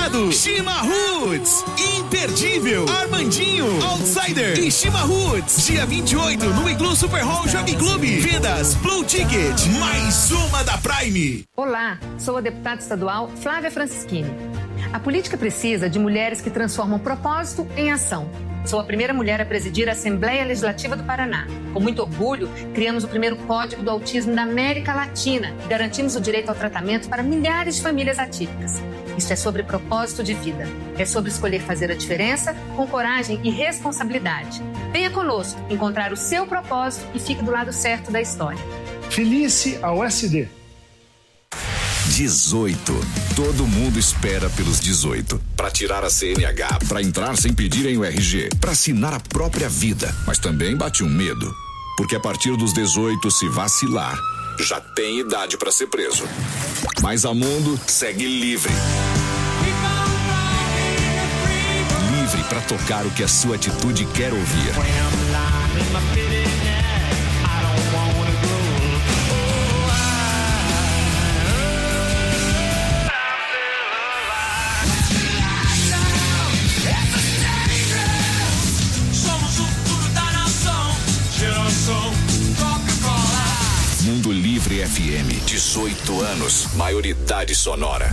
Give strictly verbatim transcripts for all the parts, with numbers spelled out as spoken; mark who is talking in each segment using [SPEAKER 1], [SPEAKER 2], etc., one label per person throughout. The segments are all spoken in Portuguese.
[SPEAKER 1] Dourado. Chimarruts, imperdível. Armandinho, Outsider e Chimarruts. Dia vinte e oito no Iglu Super Hall Jockey Club. Vendas Blue Ticket, mais uma da Prime.
[SPEAKER 2] Olá, sou a deputada estadual Flávia Francischini. A política precisa de mulheres que transformam propósito em ação. Sou a primeira mulher a presidir a Assembleia Legislativa do Paraná. Com muito orgulho, criamos o primeiro Código do Autismo da América Latina e garantimos o direito ao tratamento para milhares de famílias atípicas. Isso é sobre propósito de vida. É sobre escolher fazer a diferença com coragem e responsabilidade. Venha conosco encontrar o seu propósito e fique do lado certo da história.
[SPEAKER 3] Filie-se ao S D.
[SPEAKER 4] dezoito. Todo mundo espera pelos dezoito. Para tirar a C N H, para entrar sem pedirem o R G, para assinar a própria vida. Mas também bate um medo. Porque a partir dos dezoito, se vacilar, já tem idade para ser preso. Mas a Mundo segue livre. Livre para tocar o que a sua atitude quer ouvir. Mundo Livre F M, dezoito anos, maioridade sonora.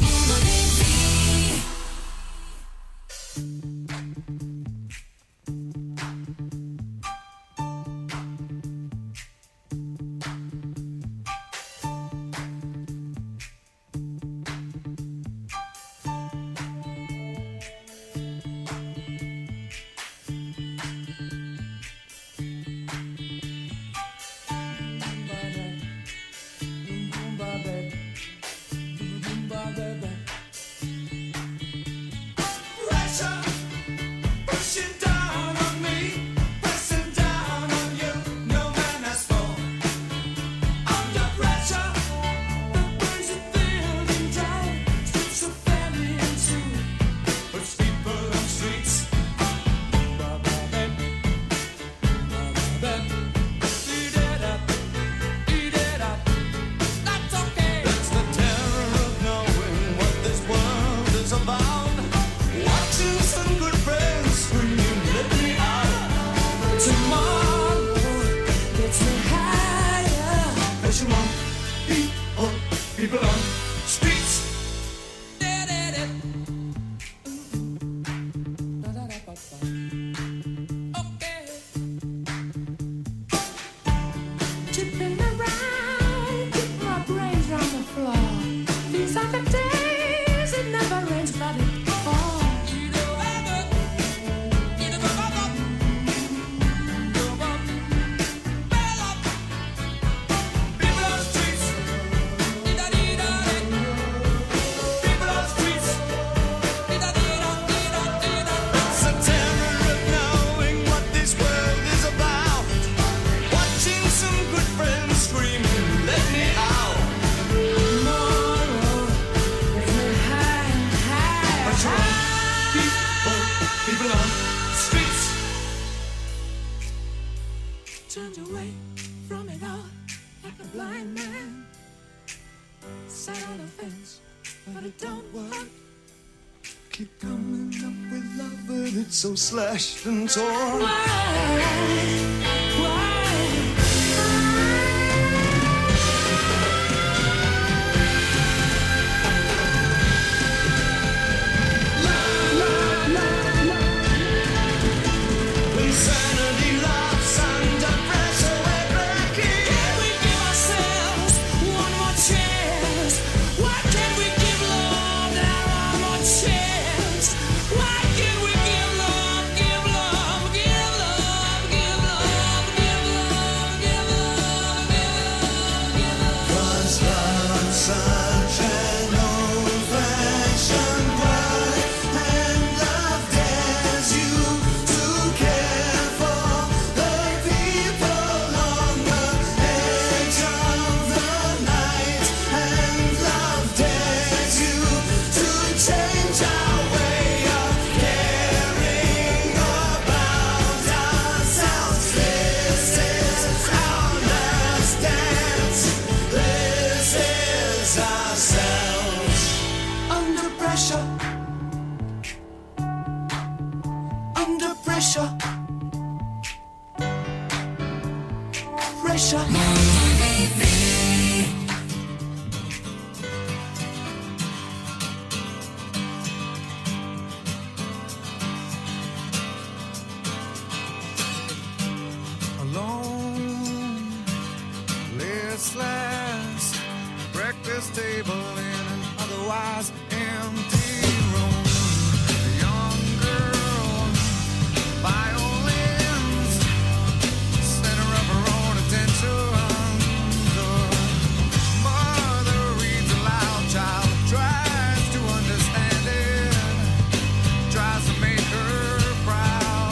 [SPEAKER 5] So slashed and torn. Why? Why? La, la, la, la. Insanity loves under pressure, we're breaking. Can we give ourselves one more chance? Why can't we give love now one more chance? Why can't we give love? Give love, give love, give love, give pressure. Pressure.
[SPEAKER 6] Alone, listless, breakfast table in an otherwise empty room. A young girl, violins, center of her own attention. The mother reads aloud, child tries to understand it, tries to make her proud.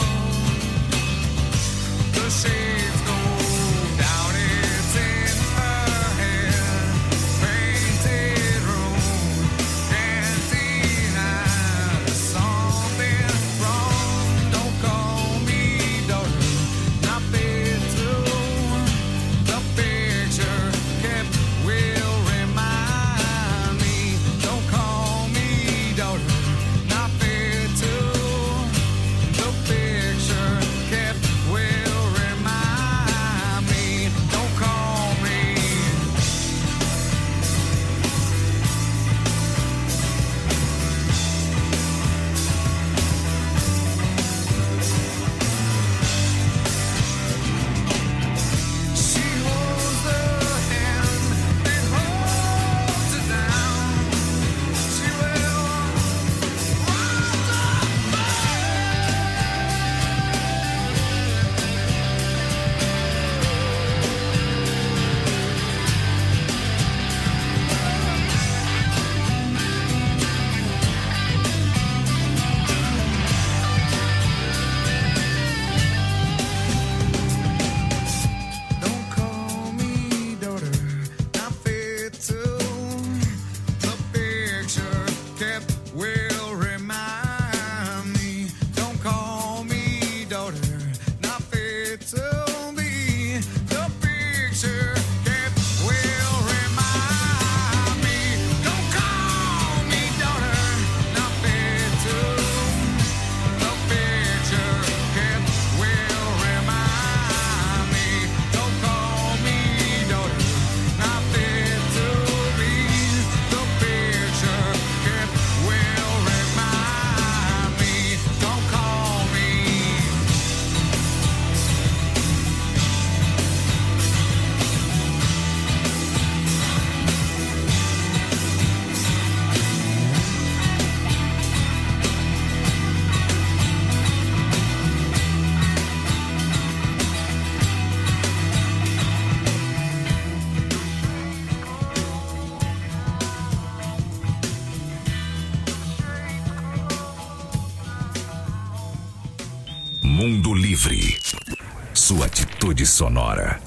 [SPEAKER 6] The shades go down, it's in her head. Painted room, cantina, something wrong. Don't call me daughter, not fit to. The picture kept will remind me. Don't call me daughter, not fit to. The picture kept will remind me. Don't call me. She holds the hand that holds her down. She will rise Don't call me daughter, not fit to. The picture kept will remind me. Don't call me daughter, not fit to be. The picture kept will remind me. Don't call me daughter, not fit to. The picture kept will remind me. Don't call me daughter, not fit to be. The picture kept will remind me. Don't call me.
[SPEAKER 4] Mundo Livre. Sua atitude sonora.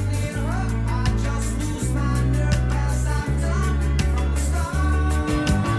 [SPEAKER 5] I just lose my nerve as I've done from the start.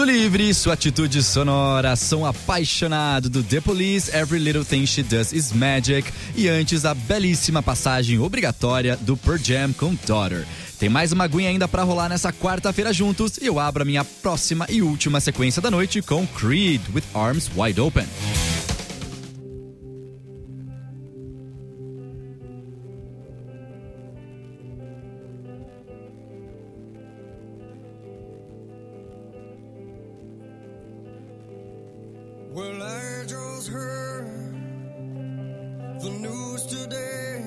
[SPEAKER 7] Livre, sua atitude sonora, som apaixonado do The Police, Every Little Thing She Does Is Magic, e antes a belíssima passagem obrigatória do Pearl Jam com Daughter. Tem mais uma aguinha ainda pra rolar nessa quarta-feira juntos, e eu abro a minha próxima e última sequência da noite com Creed, With Arms Wide Open.
[SPEAKER 6] Well, I just heard the news today.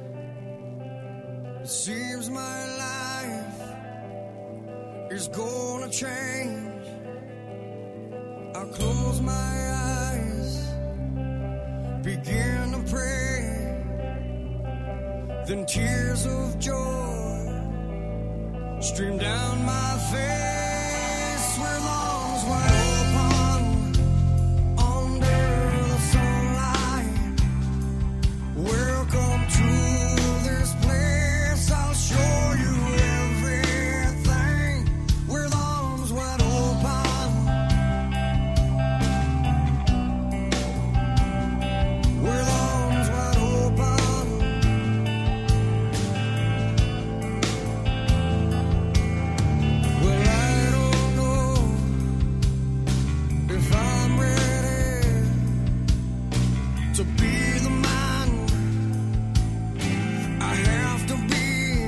[SPEAKER 6] It seems my life is gonna change. I'll close my eyes, begin to pray. Then tears of joy stream down my face. With arms wide open welcome to this place. I'll show you everything with arms wide open. With arms wide open. Well, I don't know if I'm ready to be the man I have to be.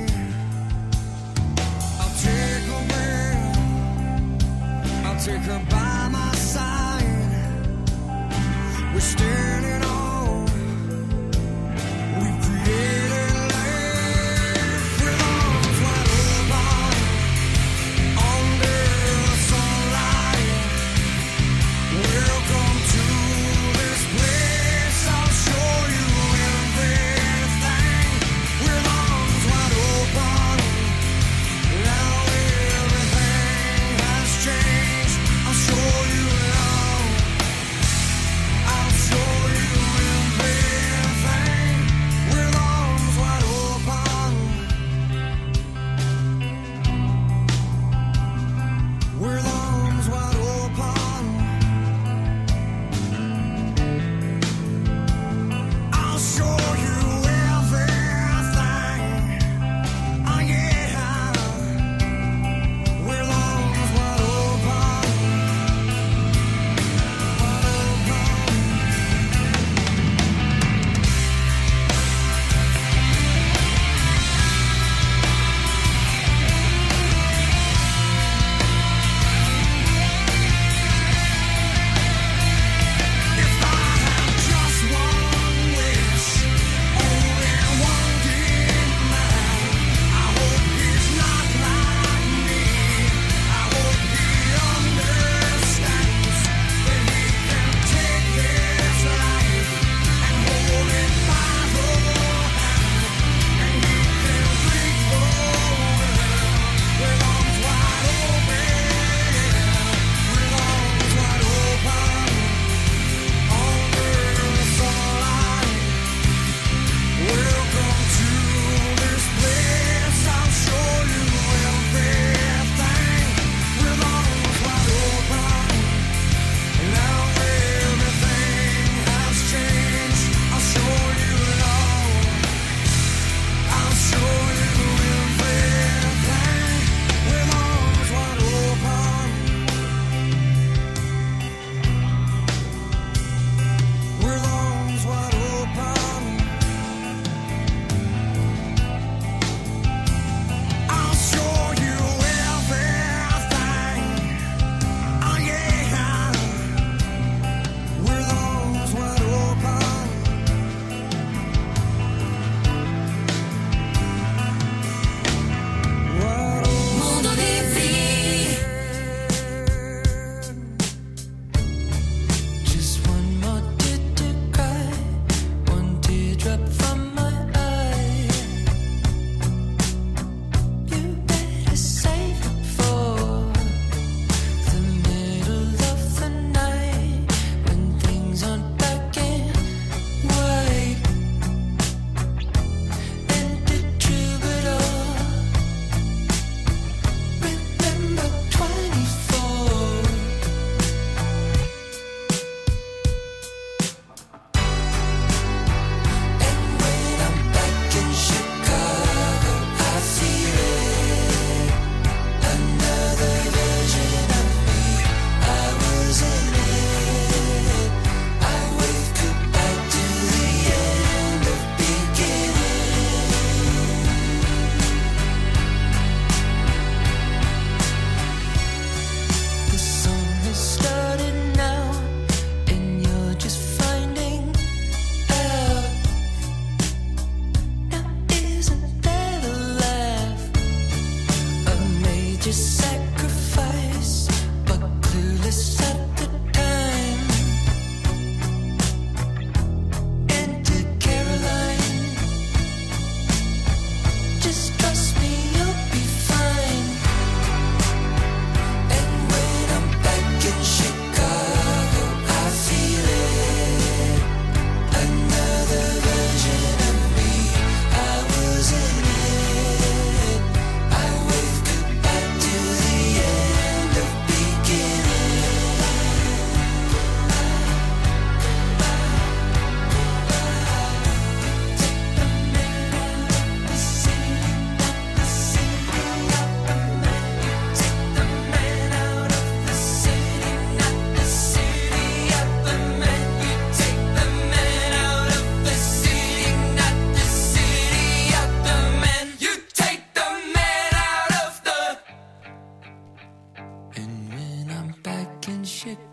[SPEAKER 6] I'll take her there, I'll take her by my side. We're standing on, we've created life with arms wide open under the sunlight. Welcome to this place. I'll show you everything with arms wide open. Now everything has changed. I'll show you love. I'll show you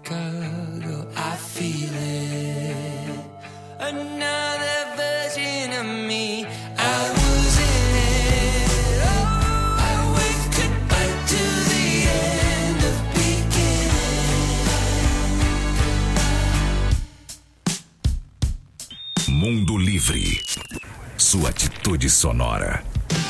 [SPEAKER 5] Chicago, I feel it. Another version of me, I was in it. Oh, I went goodbye to the end of beginning.
[SPEAKER 4] Mundo Livre. Sua atitude sonora.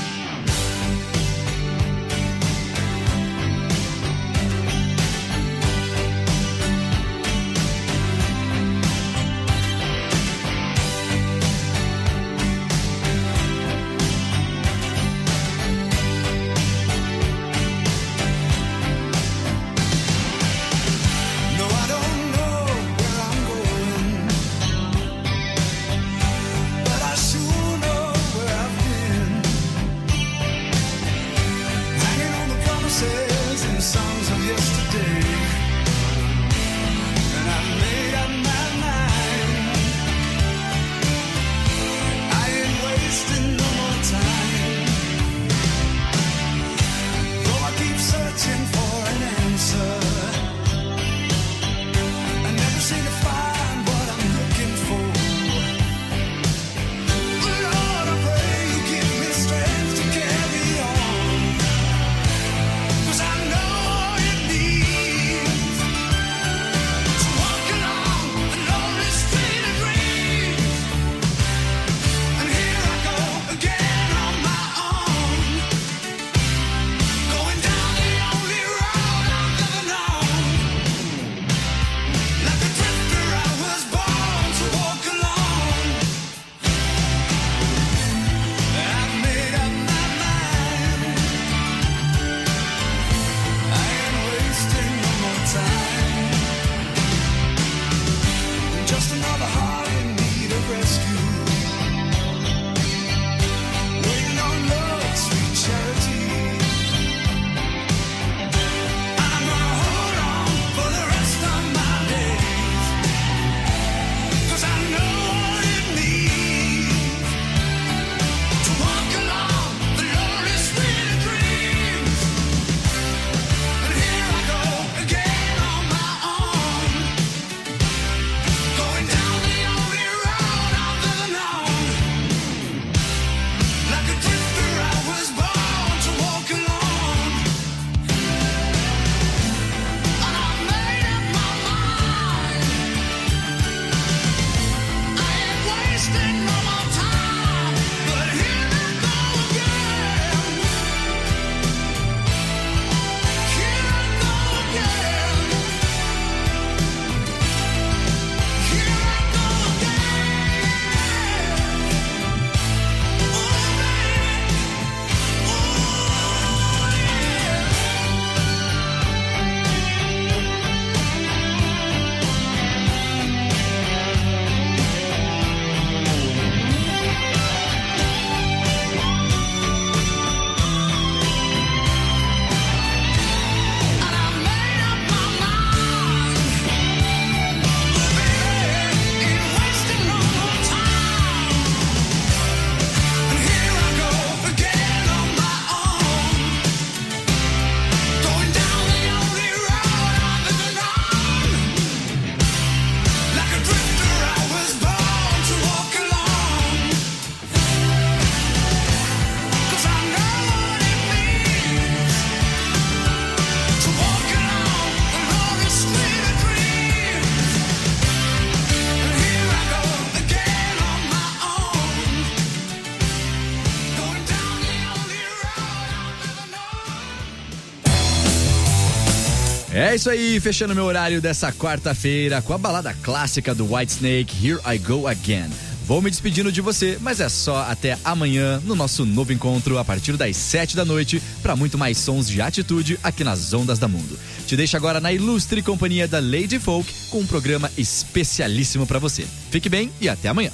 [SPEAKER 7] É isso aí, fechando meu horário dessa quarta-feira com a balada clássica do Whitesnake, Here I Go Again. Vou me despedindo de você, mas é só até amanhã no nosso novo encontro a partir das sete da noite para muito mais sons de atitude aqui nas Ondas da Mundo. Te deixo agora na ilustre companhia da Lady Folk com um programa especialíssimo para você. Fique bem e até amanhã.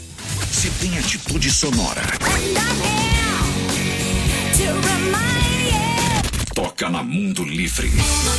[SPEAKER 4] Se tem atitude sonora, toca na Mundo Livre.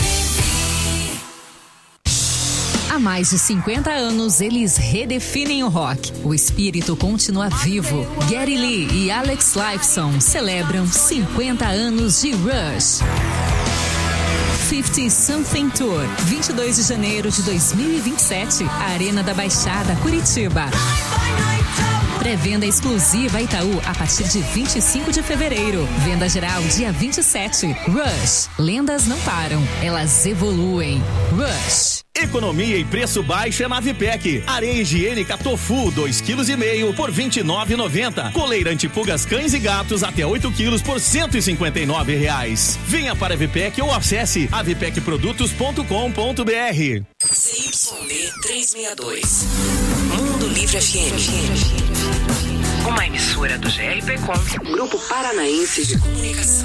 [SPEAKER 8] Há mais de cinquenta anos, eles redefinem o rock. O espírito continua vivo. Geddy Lee e Alex Lifeson celebram cinquenta anos de Rush. cinquenta Something Tour, vinte e dois de janeiro de dois mil e vinte e sete, Arena da Baixada, Curitiba. Pré-venda exclusiva Itaú a partir de vinte e cinco de fevereiro. Venda geral dia vinte e sete. Rush. Lendas não param, elas evoluem. Rush.
[SPEAKER 9] Economia e preço baixo é na Vipec. Areia higiênica Tofu, dois vírgula cinco quilos por vinte e nove reais e noventa centavos. Coleira antipulgas cães e gatos até oito quilos por cento e cinquenta e nove reais. Venha para a Vipec ou acesse a vipec produtos ponto com ponto br.
[SPEAKER 10] C Y D trezentos e sessenta e dois. Mundo Livre F M. Uma emissora do G R P Com, Grupo Paranaense de Comunicação.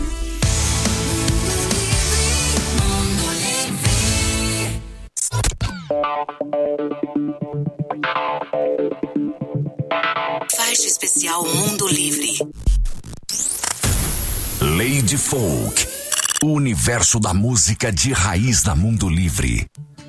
[SPEAKER 10] Faixa especial Mundo Livre.
[SPEAKER 4] Lady Folk, o universo da música de raiz da Mundo Livre.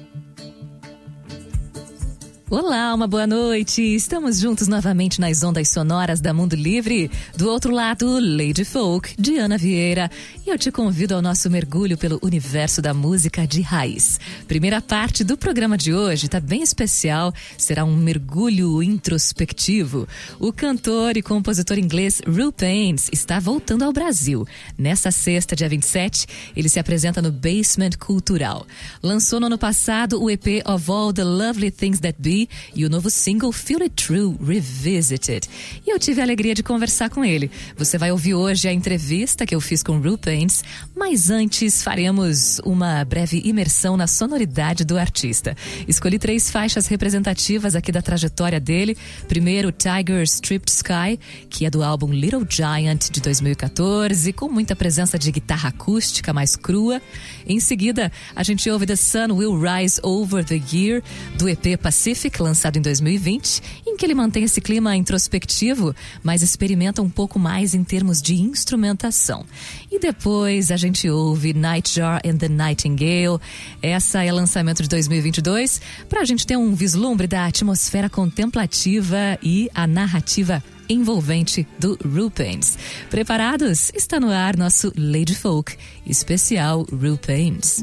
[SPEAKER 8] Olá, uma boa noite. Estamos juntos novamente nas ondas sonoras da Mundo Livre. Do outro lado, Lady Folk, Diana Vieira. E eu te convido ao nosso mergulho pelo universo da música de raiz. Primeira parte do programa de hoje está bem especial. Será um mergulho introspectivo. O cantor e compositor inglês Ru Paines está voltando ao Brasil. Nesta sexta, dia vinte e sete, ele se apresenta no Basement Cultural. Lançou no ano passado o E P Of All The Lovely Things That Be e o novo single Feel It True Revisited. E eu tive a alegria de conversar com ele. Você vai ouvir hoje a entrevista que eu fiz com Ru Paines, mas antes faremos uma breve imersão na sonoridade do artista. Escolhi três faixas representativas aqui da trajetória dele. Primeiro, Tiger Stripped Sky, que é do álbum Little Giant de dois mil e quatorze, com muita presença de guitarra acústica mais crua. Em seguida, a gente ouve The Sun Will Rise Over the Year, do E P Pacific, lançado em dois mil e vinte, em que ele mantém esse clima introspectivo, mas experimenta um pouco mais em termos de instrumentação. E depois a gente ouve Nightjar and the Nightingale. Essa é lançamento de dois mil e vinte e dois, para a gente ter um vislumbre da atmosfera contemplativa e a narrativa envolvente do Ru Paines. Preparados? Está no ar nosso Lady Folk, especial Ru Paines.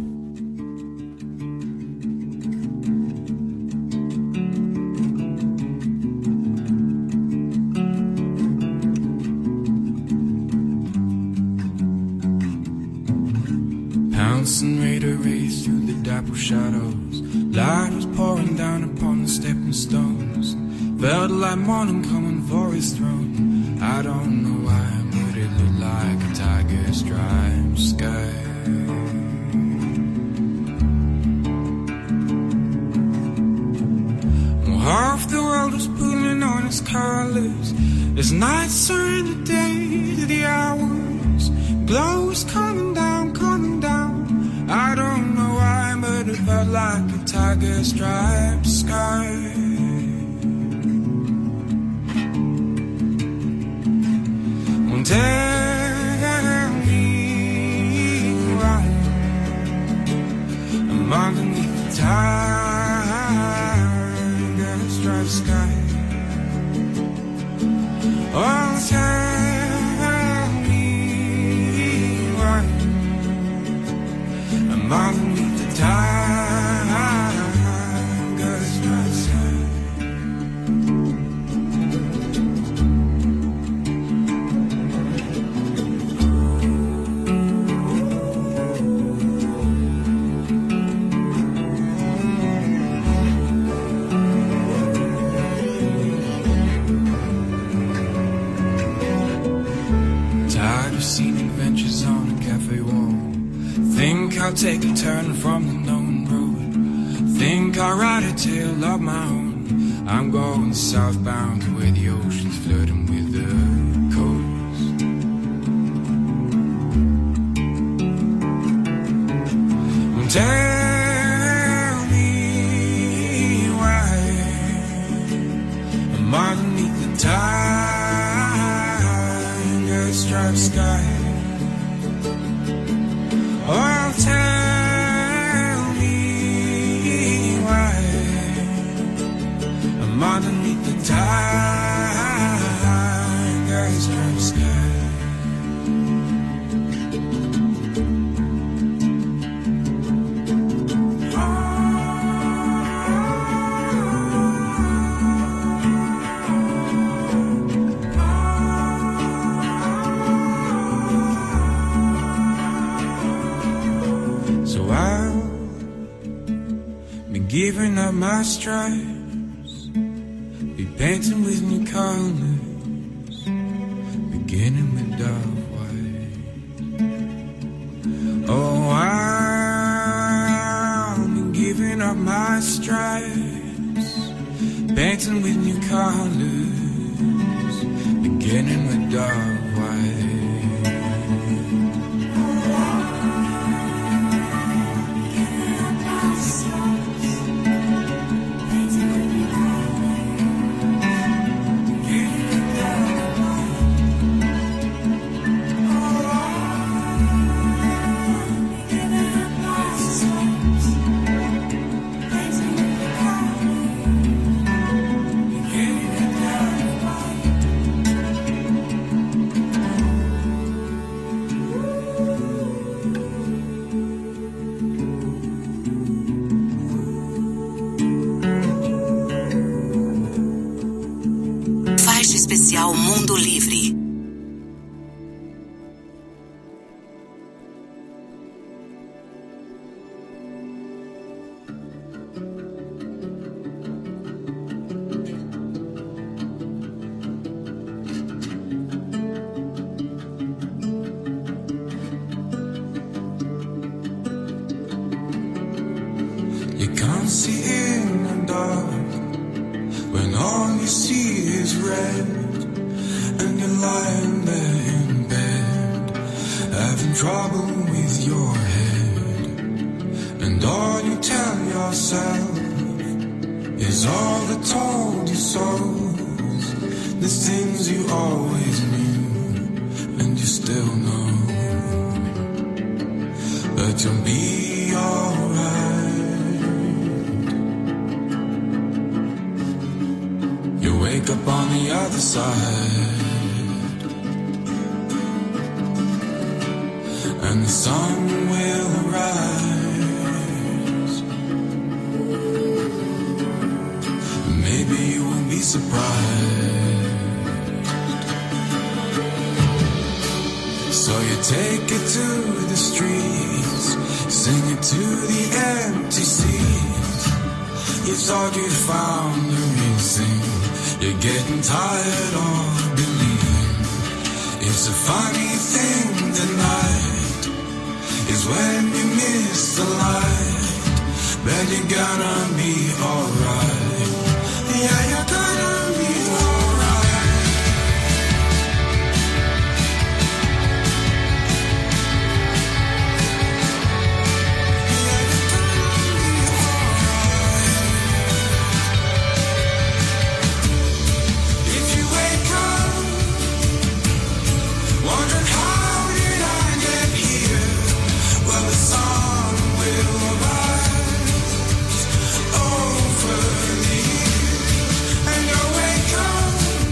[SPEAKER 6] Pouncing raider race through the dapple shadows. Light was pouring down upon the stepping stones. Felt like morning coming for his throne. I don't know why, but it looked like a tiger striped sky. Well, half the world was pulling on its colors. As nights turned the day to the hours. Glow was coming down, coming down. I don't know why, but it felt like a tiger striped sky. Tell me why I'm underneath the tiger striped sky. Oh, tell me why I'm underneath the tiger striped sky. I'll take a turn from the known road. Think I'll write a tale of my own. I'm going southbound to where the ocean's flirting with the coast. Well, tell me why I'm underneath the tiger striped sky. Oh, tell me why I'm underneath the tiger striped sky. I'm giving up my stripes, be painting with new colors, beginning with dark white. Oh, I'm giving up my stripes, painting with new colors, beginning with dark white.
[SPEAKER 10] Especial Mundo Livre.
[SPEAKER 6] You can't see in the dark when all you see is red. And you're lying there in bed, having trouble with your head. And all you tell yourself is all the told you so's, the things you always knew, and you still know that you'll be alright. You wake up on the other side, and the sun will rise. Maybe you won't be surprised. So you take it to the streets, sing it to the empty seats. You thought you'd found a reason, you're getting tired of believing. It's a funny thing tonight is when you miss the light, but you're gonna be alright. Yeah, you're gonna be alright. Yeah, you're gonna be alright. If you wake up wondering how did I get here, well, the sun will rise over the years, and you'll wake up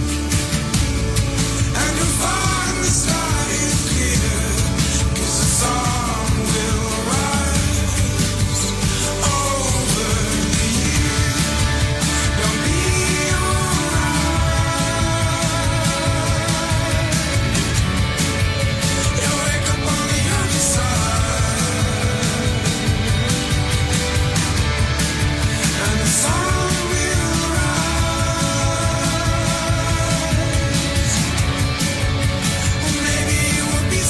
[SPEAKER 6] and you'll find the sky is clear, 'cause the sun will rise over the years. You'll be alright. You'll wake up on the other side, and the sun will rise. Or maybe you will be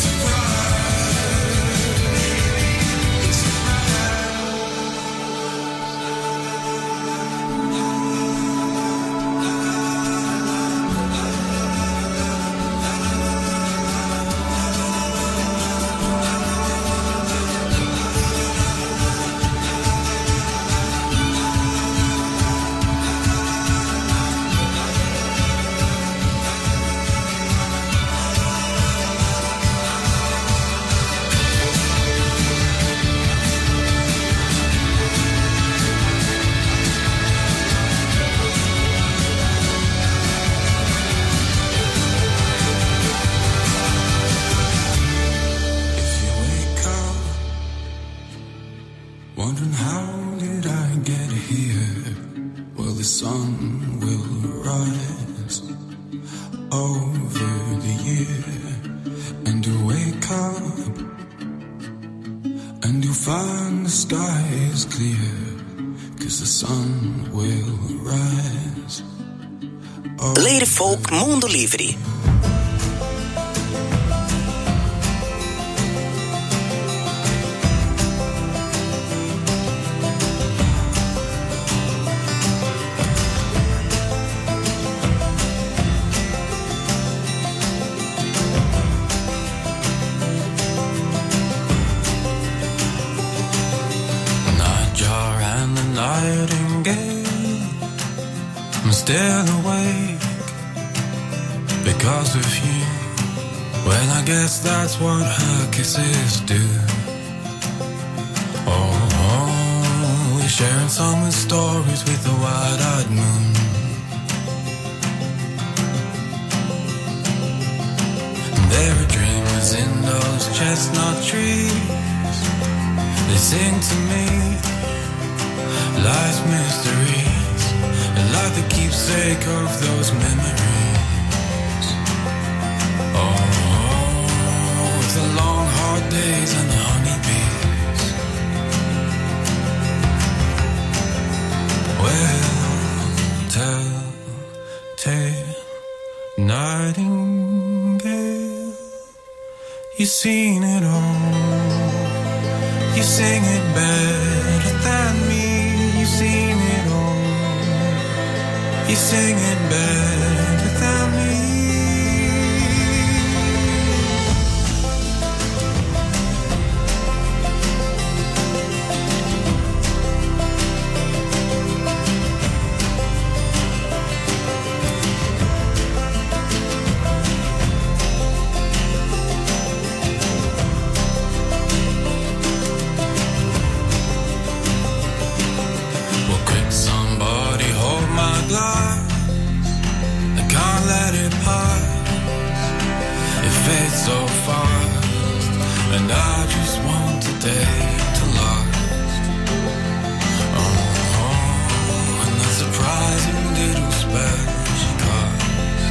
[SPEAKER 6] If you wake up wondering how did I get here, well, the sun will rise over the year, and you wake up and you find the sky is clear, 'cause the sun will rise. Oh.
[SPEAKER 10] Lady Folk Mundo Livre.
[SPEAKER 6] I'm still awake because of you. Well, I guess that's what her kisses do. Oh, oh, we're sharing summer stories with the wide-eyed moon. And there are dreamers in those chestnut trees. They sing to me life's mysteries, and like the keepsake of those memories. Oh, oh, the long hard days and the honeybees. Well, tell, tale, nightingale, you've seen it all. You sing it better than me. You've seen it all. You sing it better than me. So fast, and I just want today to last. Oh, oh, and that surprising little spell she cast.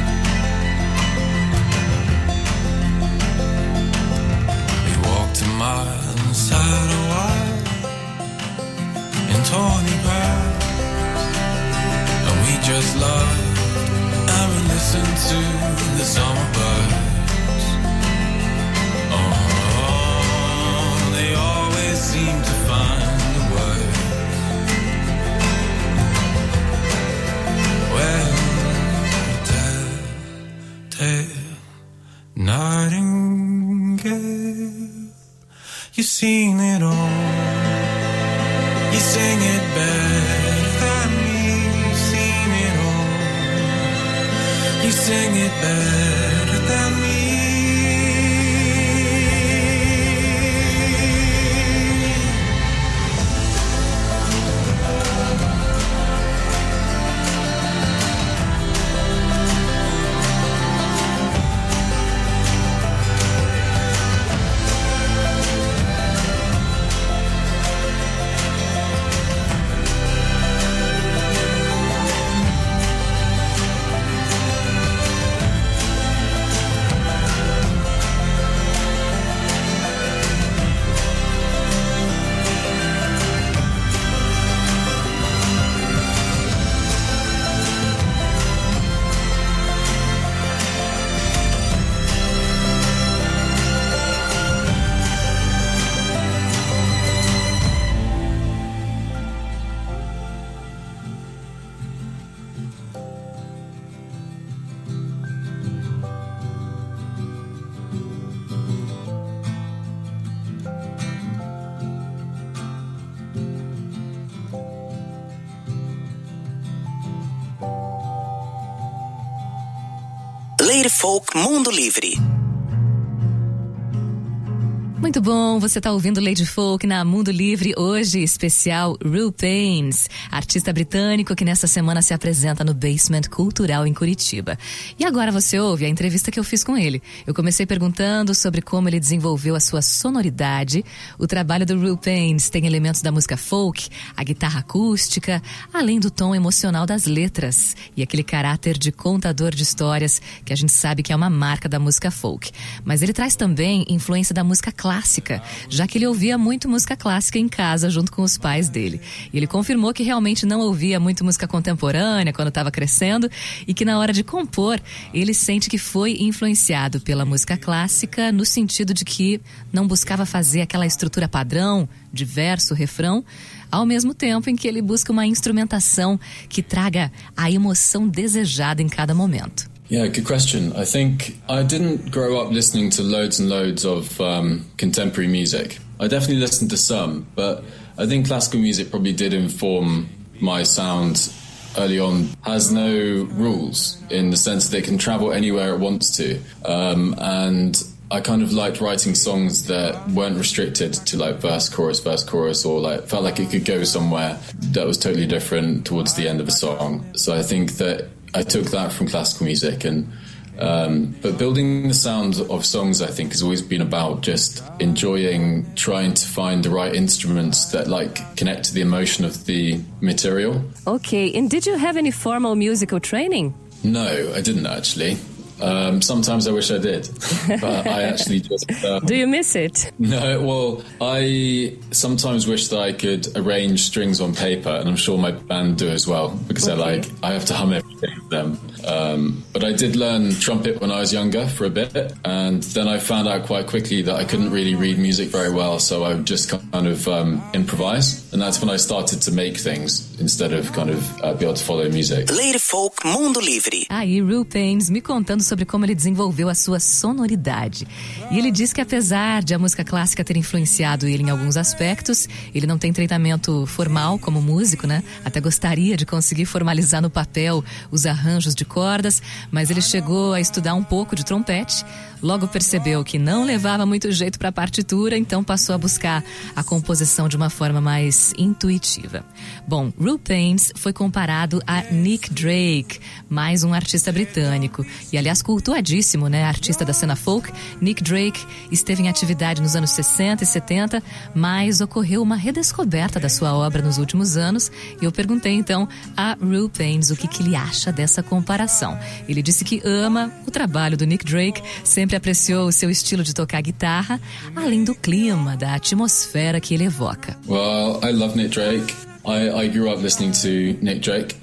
[SPEAKER 6] We walked a mile and sat a while in tawny grass, and we just loved and we listened to the summer birds. Seem to find the way. Well, tell, tale, nightingale, you've seen it all. You sing it better than me. You've seen it all. You sing it better than me.
[SPEAKER 10] Lady Folk Mundo Livre.
[SPEAKER 8] Muito bom, você está ouvindo Lady Folk na Mundo Livre hoje, especial Ru Paines, artista britânico que nessa semana se apresenta no Basement Cultural em Curitiba. E agora você ouve a entrevista que eu fiz com ele. Eu comecei perguntando sobre como ele desenvolveu a sua sonoridade. O trabalho do Ru Paines tem elementos da música folk, a guitarra acústica, além do tom emocional das letras e aquele caráter de contador de histórias que a gente sabe que é uma marca da música folk. Mas ele traz também influência da música clássica, clássica, já que ele ouvia muito música clássica em casa junto com os pais dele. E ele confirmou que realmente não ouvia muito música contemporânea quando estava crescendo e que na hora de compor ele sente que foi influenciado pela música clássica no sentido de que não buscava fazer aquela estrutura padrão de verso, refrão, ao mesmo tempo em que ele busca uma instrumentação que traga a emoção desejada em cada momento.
[SPEAKER 11] Yeah, good question. I think I didn't grow up listening to loads and loads of um, contemporary music. I definitely listened to some, but I think classical music probably did inform my sound early on. Has no rules in the sense that it can travel anywhere it wants to. Um, and I kind of liked writing songs that weren't restricted to like verse, chorus, verse, chorus, or like felt like it could go somewhere that was totally different towards the end of a song. So I think that I took that from classical music, and um, but building the sound of songs, I think, has always been about just enjoying, trying to find the right instruments that like connect to the emotion of the material.
[SPEAKER 12] Okay, and did you have any formal musical training?
[SPEAKER 11] No, I didn't actually. Um, sometimes I wish I did, but I actually just... Um,
[SPEAKER 12] Do you miss it?
[SPEAKER 11] No, well, I sometimes wish that I could arrange strings on paper, and I'm sure my band do as well, because
[SPEAKER 12] Okay.
[SPEAKER 11] they're like, I have to hum everything with them. Um, but I did learn trumpet when I was younger for a bit, and then I found out quite quickly that I couldn't really read music very well, so I would just kind of um, improvise, and that's when I started to make things instead of kind of uh, be able to follow music.
[SPEAKER 10] Lady Folk Mundo Livre.
[SPEAKER 8] Aí, Ru Paines me contando sobre como ele desenvolveu a sua sonoridade. E ele diz que apesar de a música clássica ter influenciado ele em alguns aspectos, ele não tem treinamento formal como músico, né? Até gostaria de conseguir formalizar no papel os arranjos de cordas, mas ele chegou a estudar um pouco de trompete, logo percebeu que não levava muito jeito para a partitura, então passou a buscar a composição de uma forma mais intuitiva. Bom, Ru Paines foi comparado a Nick Drake, mais um artista britânico, e aliás cultuadíssimo, né? Artista da cena folk. Nick Drake esteve em atividade nos anos sessenta e setenta, mas ocorreu uma redescoberta da sua obra nos últimos anos, e eu perguntei então a Ru Paines o que, que ele acha dessa comparação. Ele disse que ama o trabalho do Nick Drake, sempre apreciou o seu estilo de tocar guitarra, além do clima, da atmosfera que ele evoca.
[SPEAKER 11] Well, I love Nick Drake. I, I grew up listening to Nick Drake,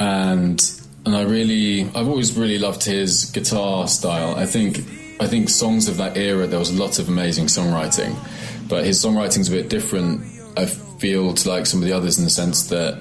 [SPEAKER 11] and and I really, I've always really loved his guitar style. I think, I think songs of that era, there was a lot of amazing songwriting, but his songwriting's a bit different, I feel, to like some of the others in the sense that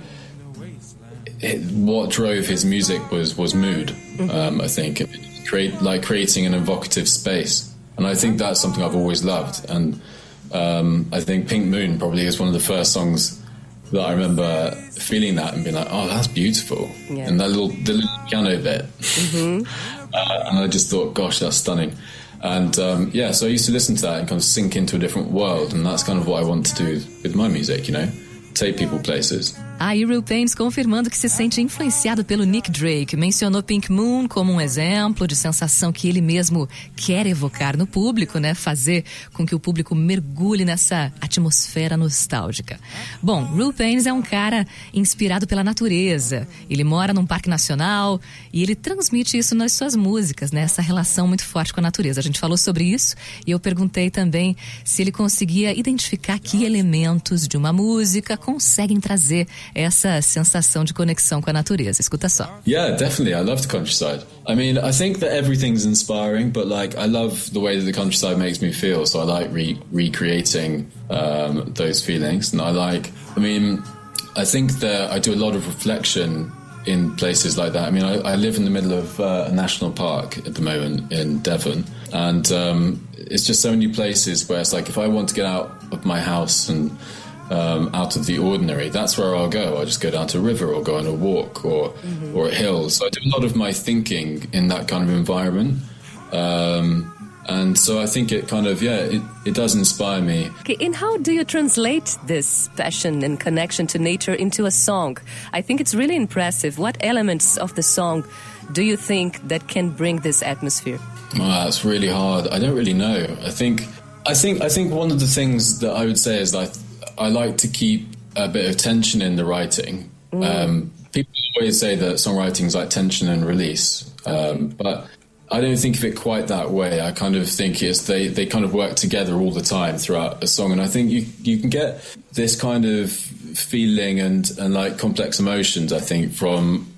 [SPEAKER 11] it, what drove his music was was mood. Mm-hmm. um, I think it, create like creating an evocative space, and I think that's something I've always loved. And um, I think Pink Moon probably is one of the first songs that I remember feeling that and being like, oh, that's beautiful.
[SPEAKER 12] Yeah.
[SPEAKER 11] And that little, the little piano bit.
[SPEAKER 12] Mm-hmm.
[SPEAKER 11] uh, and I just thought, gosh, that's stunning. And um, yeah, so I used to listen to that and kind of sink into a different world. And that's kind of what I want to do with my music, you know, take people places.
[SPEAKER 8] Aí Ru Paines confirmando que se sente influenciado pelo Nick Drake. Mencionou Pink Moon como um exemplo de sensação que ele mesmo quer evocar no público, né? Fazer com que o público mergulhe nessa atmosfera nostálgica. Bom, Ru Paines é um cara inspirado pela natureza. Ele mora num parque nacional e ele transmite isso nas suas músicas, né? Essa relação muito forte com a natureza. A gente falou sobre isso e eu perguntei também se ele conseguia identificar que elementos de uma música conseguem trazer essa sensação de conexão com a natureza. Escuta só.
[SPEAKER 11] Yeah, definitely. I love the countryside. I mean, I think that everything's inspiring, but like, I love the way that the countryside makes me feel. So I like re- recreating um, those feelings. And I like, I mean, I think that I do a lot of reflection in places like that. I mean, I, I live in the middle of uh, a national park at the moment in Devon. And um, it's just so many places where it's like, if I want to get out of my house and Um, out of the ordinary, that's where I'll go. I'll just go down to a river or go on a walk or mm-hmm. or a hill. So I do a lot of my thinking in that kind of environment. Um, and so I think it kind of, yeah, it, it does inspire me.
[SPEAKER 12] Okay, and how do you translate this passion and connection to nature into a song? I think it's really impressive. What elements of the song do you think that can bring this atmosphere?
[SPEAKER 11] Oh, that's really hard. I don't really know. I think, I think, I think one of the things that I would say is like, I like to keep a bit of tension in the writing. Mm. Um, people always say that songwriting is like tension and release, um, but I don't think of it quite that way. I kind of think it's they, they kind of work together all the time throughout a song. And I think you you can get this kind of feeling and, and like complex emotions, I think, from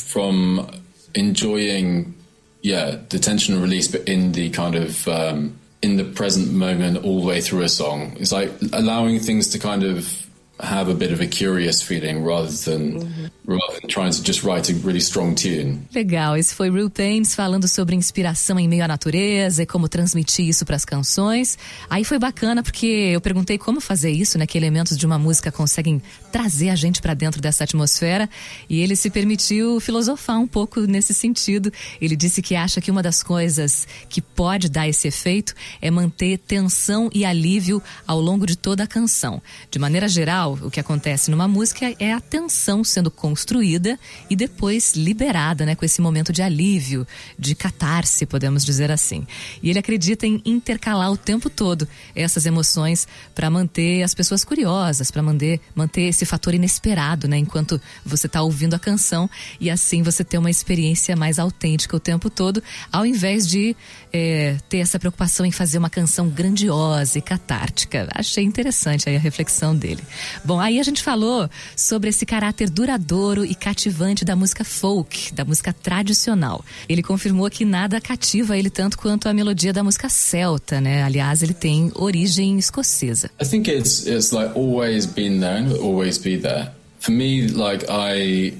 [SPEAKER 11] from enjoying, yeah, the tension and release, but in the kind of um, in the present moment all the way through a song. It's like allowing things to kind of have a bit of a curious feeling rather than, uhum. rather than trying to just write a really strong tune.
[SPEAKER 8] Legal, esse foi Ru Pains falando sobre inspiração em meio à natureza e como transmitir isso para as canções. Aí foi bacana porque eu perguntei como fazer isso, né? Que elementos de uma música conseguem trazer a gente para dentro dessa atmosfera, e ele se permitiu filosofar um pouco nesse sentido. Ele disse que acha que uma das coisas que pode dar esse efeito é manter tensão e alívio ao longo de toda a canção. De maneira geral, o que acontece numa música é a tensão sendo construída e depois liberada, né, com esse momento de alívio, de catarse, podemos dizer assim. E ele acredita em intercalar o tempo todo essas emoções para manter as pessoas curiosas, para manter, manter esse fator inesperado, né, enquanto você está ouvindo a canção, e assim você ter uma experiência mais autêntica o tempo todo, ao invés de é, ter essa preocupação em fazer uma canção grandiosa e catártica. Achei interessante aí a reflexão dele. Bom, aí a gente falou sobre esse caráter duradouro e cativante da música folk, da música tradicional. Ele confirmou que nada cativa ele tanto quanto a melodia da música celta, né? Aliás, ele tem origem escocesa.
[SPEAKER 11] I think it's it's like always been there and will always be there. For me, like I,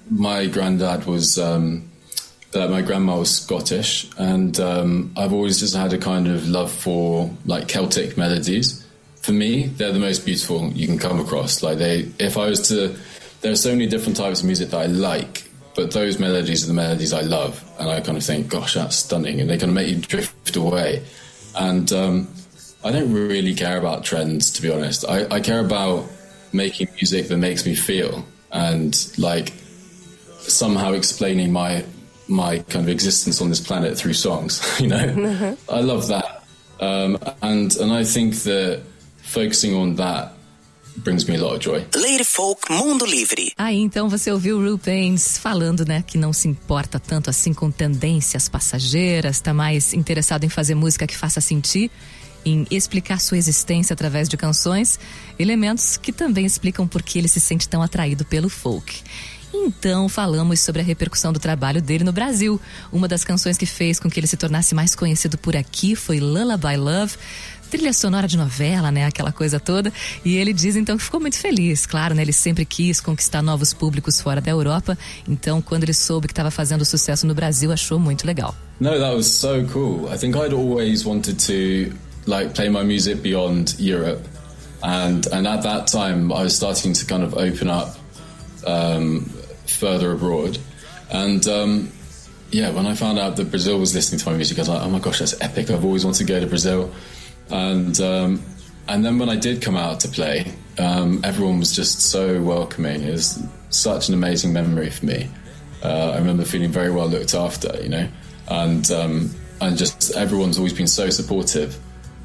[SPEAKER 11] my granddad was, um, uh, my grandma was Scottish, and um, I've always just had a kind of love for like Celtic melodies. For me, they're the most beautiful you can come across. Like they, if I was to, there are so many different types of music that I like, but those melodies are the melodies I love, and I kind of think, gosh, that's stunning, and they kind of make you drift away. And um, I don't really care about trends, to be honest. I, I care about making music that makes me feel, and like somehow explaining my my kind of existence on this planet through songs. You know, mm-hmm. I love that, um, and and I think that focusing on that brings me a lot of joy.
[SPEAKER 10] Lady Folk Mundo Livre.
[SPEAKER 8] Aí então você ouviu Ru Pains falando, né, que não se importa tanto assim com tendências passageiras, tá mais interessado em fazer música que faça sentir, em explicar sua existência através de canções, elementos que também explicam por que ele se sente tão atraído pelo folk. Então falamos sobre a repercussão do trabalho dele no Brasil. Uma das canções que fez com que ele se tornasse mais conhecido por aqui foi Lullaby Love, trilha sonora de novela, né, aquela coisa toda. E ele diz então que ficou muito feliz, claro, né, ele sempre quis conquistar novos públicos fora da Europa, então quando ele soube que estava fazendo sucesso no Brasil, achou muito legal.
[SPEAKER 11] No, that was so cool. I think I'd always wanted to like play my music beyond Europe, and and at that time I was starting to kind of open up um, further abroad, and um, yeah, when I found out that Brazil was listening to my music, I was like, oh my gosh, that's epic. I've always wanted to go to Brazil. And um, and then when I did come out to play, um, everyone was just so welcoming. It was such an amazing memory for me. Uh, I remember feeling very well looked after, you know, and um, and just everyone's always been so supportive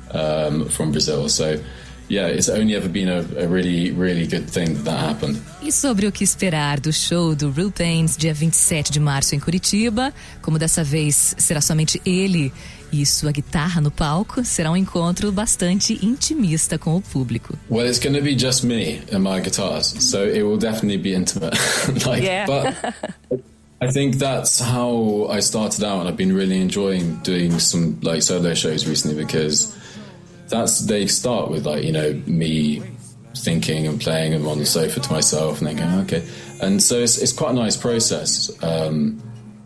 [SPEAKER 11] um, from Brazil. So yeah, it's only ever been a, a really, really good thing that that happened.
[SPEAKER 8] E sobre o que esperar do show do Ru Pains, dia vinte e sete de março em Curitiba, como dessa vez será somente ele e sua guitarra no palco, será um encontro bastante intimista com o público.
[SPEAKER 11] Well, it's going to be just me and my guitars, so it will definitely be intimate. like,
[SPEAKER 12] yeah.
[SPEAKER 11] But I think that's how I started out, and I've been really enjoying doing some like solo shows recently, because that's they start with like, you know, me thinking and playing and on the sofa to myself and then going, okay, and so it's it's quite a nice process, um,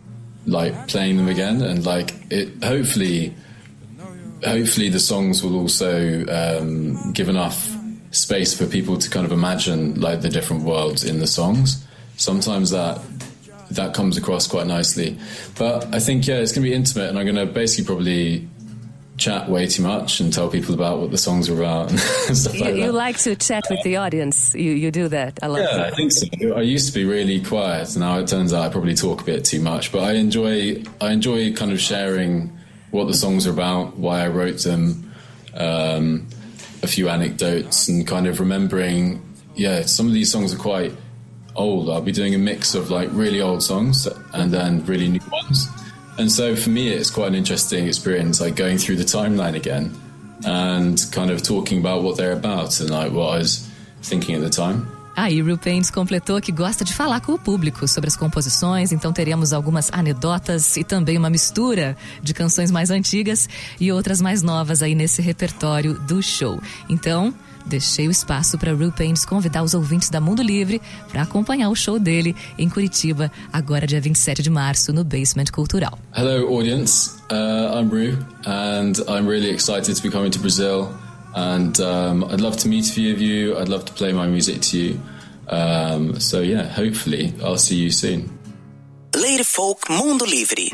[SPEAKER 11] like playing them again, and like it hopefully hopefully the songs will also um, give enough space for people to kind of imagine like the different worlds in the songs. Sometimes that that comes across quite nicely, but I think yeah, it's going to be intimate, and I'm going to basically probably chat way too much and tell people about what the songs are about and stuff
[SPEAKER 12] you,
[SPEAKER 11] like that.
[SPEAKER 12] You like to chat with the audience. You you do that. I love
[SPEAKER 11] yeah,
[SPEAKER 12] that.
[SPEAKER 11] I think so. I used to be really quiet. Now it turns out I probably talk a bit too much. But I enjoy I enjoy kind of sharing what the songs are about, why I wrote them, um, a few anecdotes, and kind of remembering. Yeah, some of these songs are quite old. I'll be doing a mix of like really old songs and then really new ones. And so for me, it's quite an interesting experience, like going through the timeline again and kind of talking about what they're about and like what I was thinking at the time.
[SPEAKER 8] Aí, Rupains completou que gosta de falar com o público sobre as composições, então teremos algumas anedotas e também uma mistura de canções mais antigas e outras mais novas aí nesse repertório do show. Então, deixei o espaço para Rupains convidar os ouvintes da Mundo Livre para acompanhar o show dele em Curitiba, agora dia vinte e sete de março, no Basement Cultural.
[SPEAKER 11] Hello, audience. Uh, I'm Ru, and I'm really excited to be coming to Brazil. And um, I'd love to meet a few of you. I'd love to play my music to you. Um, so yeah, hopefully I'll see you soon.
[SPEAKER 10] Lady Folk Mundo Livre.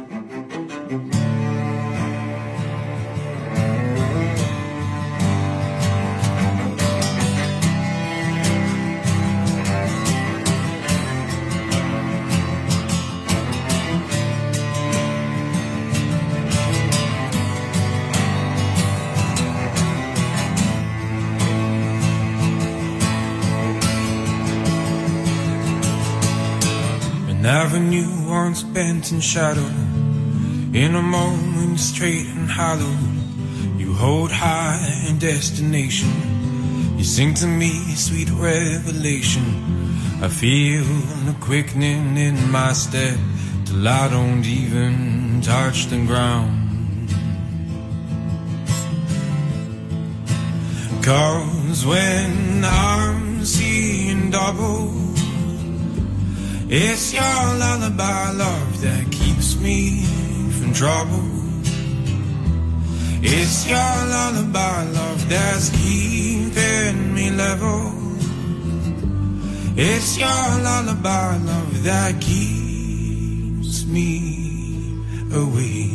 [SPEAKER 6] An avenue once bent and shadowed, in a moment straight and hollow. You hold high in destination, you sing to me sweet revelation. I feel the quickening in my step till I don't even touch the ground. 'Cause when I'm seeing double, it's your lullaby, love, that keeps me from trouble. It's your lullaby, love, that's keeping me level. It's your lullaby, love, that keeps me away.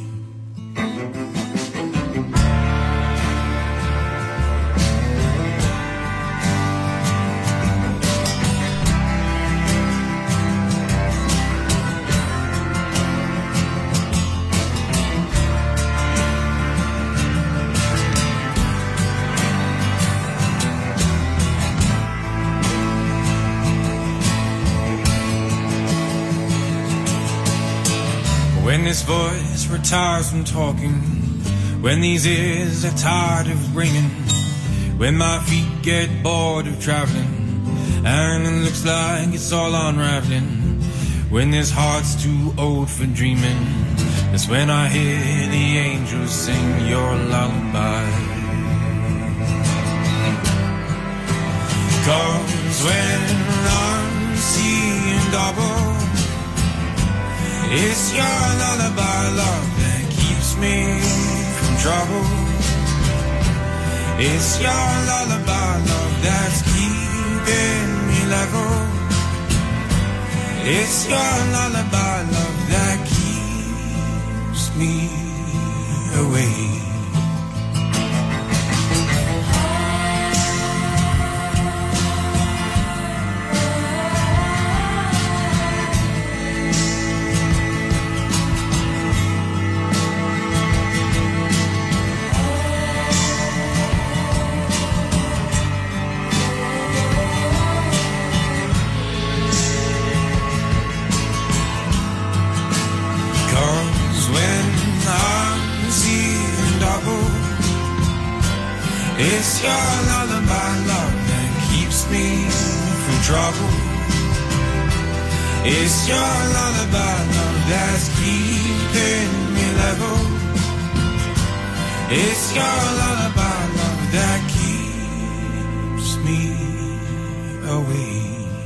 [SPEAKER 6] When this voice retires from talking, when these ears are tired of ringing, when my feet get bored of traveling, and it looks like it's all unraveling, when this heart's too old for dreaming, that's when I hear the angels sing your lullaby. 'Cause when I'm seeing double, it's your lullaby, love, that keeps me from trouble. It's your lullaby, love, that's keeping me level. It's your lullaby, love, that keeps me away. It's your lullaby, love, that keeps me from trouble. It's your lullaby, love, that's keeping me level. It's your lullaby, love, that keeps me away.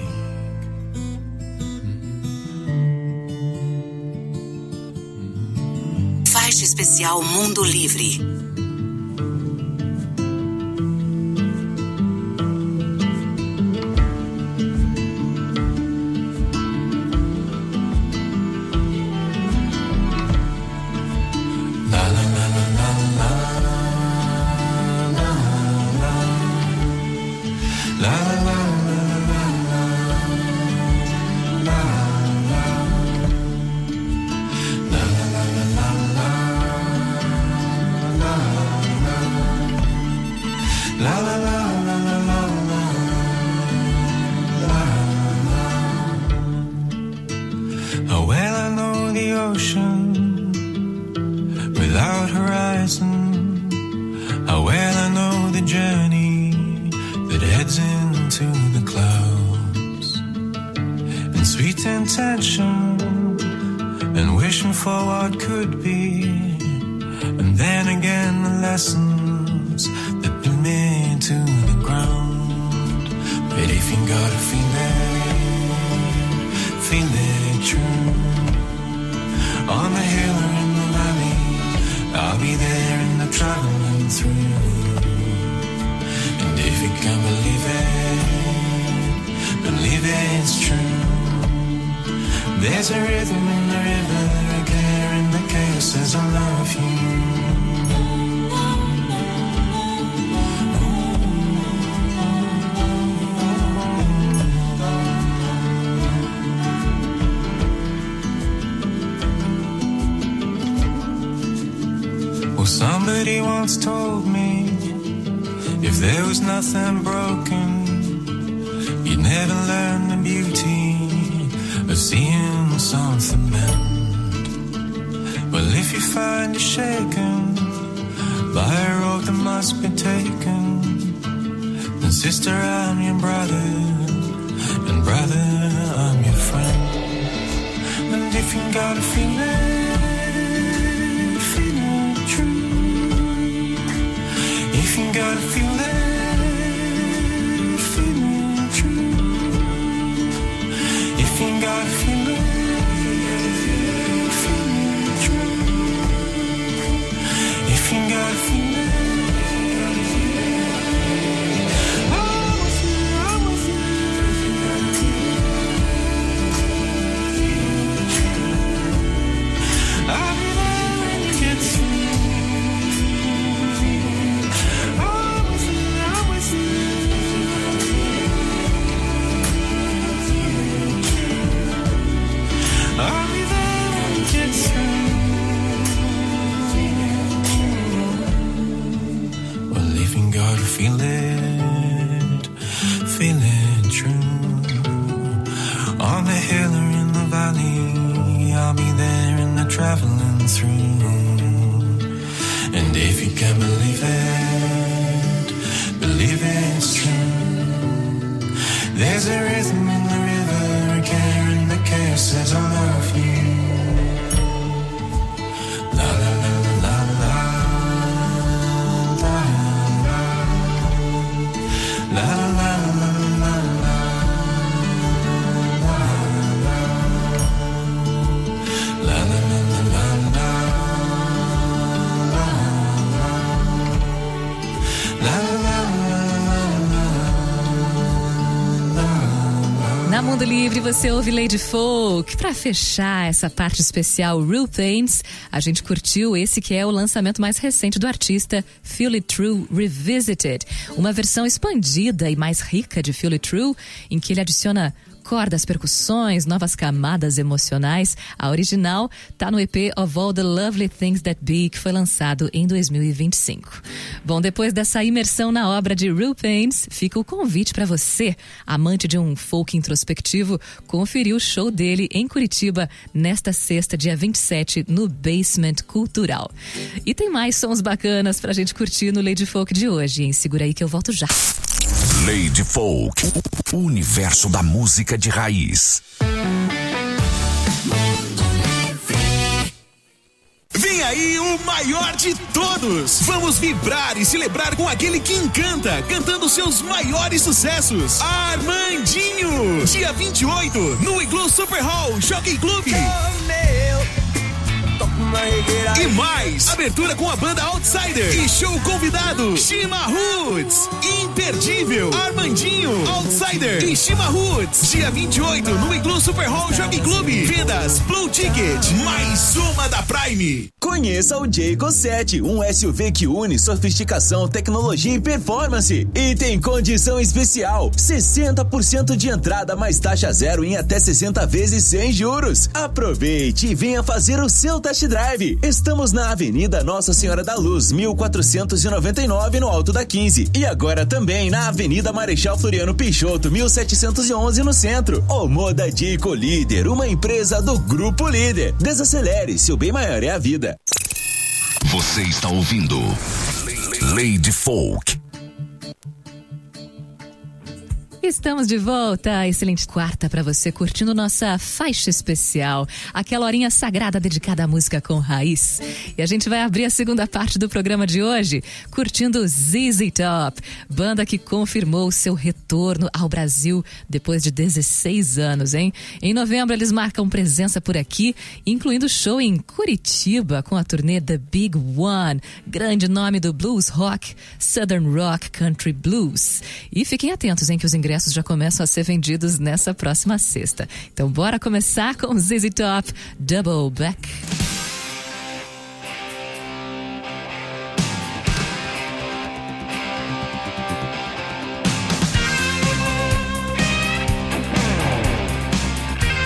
[SPEAKER 10] Faixa especial Mundo Livre.
[SPEAKER 6] La ocean without horizon. How well I know the journey that heads into the clouds. And sweet intention and wishing for what could be. And then again the lessons that do me to the ground. But if you got a feeling, feel it true. On the hill or in the valley, I'll be there in the traveling through. And if you can believe it, believe it's true. There's a rhythm in the river, a care in the chaos says I love you. Well, somebody once told me if there was nothing broken, you'd never learn the beauty of seeing something mend. Well, if you find you're shaken by a road that must be taken, then sister, I'm your brother, and brother, I'm your friend. And if you got a feeling, feel it true. If you got a feeling, feel it true. If you got a feeling, feel it true. If you got a feeling, I'm with you, I'm with you. I'll be there when you get through. I'm with you, I'm with you. I'll be there when you get through. Well, if you gotta feel it, feel it true. On the hill or in the valley, I'll be there in the traveling through. And if you can believe it, believe it's true. There's a rhythm in the river, a care in the chaos says I love you. La la la la la la la la la la la la la
[SPEAKER 8] Na Mundo Livre você ouve Lady Folk. Pra fechar essa parte especial Real Pains, a gente curtiu esse que é o lançamento mais recente do artista, Feel It True Revisited, uma versão expandida e mais rica de Feel It True, em que ele adiciona cordas, percussões, novas camadas emocionais. A original tá no E P Of All The Lovely Things That Be, que foi lançado em dois mil e vinte e cinco. Bom, depois dessa imersão na obra de Real Pains, fica o convite para você, amante de um folk introspectivo, conferir o show dele em Curitiba nesta sexta, dia vinte e sete, no Basement Cultural. E tem mais sons bacanas pra gente curtir no Lady Folk de hoje, hein? Segura aí que eu volto já.
[SPEAKER 4] Lady Folk, o universo da música de raiz.
[SPEAKER 1] Vem aí o maior de todos! Vamos vibrar e celebrar com aquele que encanta, cantando seus maiores sucessos. Armandinho! Dia vinte e oito, no Igloo Super Hall Jockey Club. E mais, abertura com a banda Outsider e show convidado Shima Roots. Imperdível, Armandinho, Outsider e Shima Roots. Dia vinte e oito, no Igloo Super Hall Jockey Club. Vendas Blue Ticket, mais uma da Prime.
[SPEAKER 13] Conheça o Jayco sete, um S U V que une sofisticação, tecnologia e performance. E tem condição especial, sessenta por cento de entrada mais taxa zero em até sessenta vezes sem juros. Aproveite e venha fazer o seu test Drive. Estamos na Avenida Nossa Senhora da Luz, mil quatrocentos e noventa e nove, no Alto da quinze. E agora também na Avenida Marechal Floriano Peixoto, mil setecentos e onze, no centro. O Moda Dico Líder, uma empresa do Grupo Líder. Desacelere, seu bem maior é a vida.
[SPEAKER 4] Você está ouvindo Lady Folk.
[SPEAKER 8] Estamos de volta, excelente quarta para você, curtindo nossa faixa especial, aquela horinha sagrada dedicada à música com raiz. E a gente vai abrir a segunda parte do programa de hoje, curtindo Z Z Top, banda que confirmou seu retorno ao Brasil depois de dezesseis anos, hein? Em novembro eles marcam presença por aqui, incluindo show em Curitiba com a turnê The Big One, grande nome do blues rock, Southern Rock Country Blues. E fiquem atentos, hein, que os ingressos já começam a ser vendidos nessa próxima sexta. Então bora começar com Z Z Top Double Back.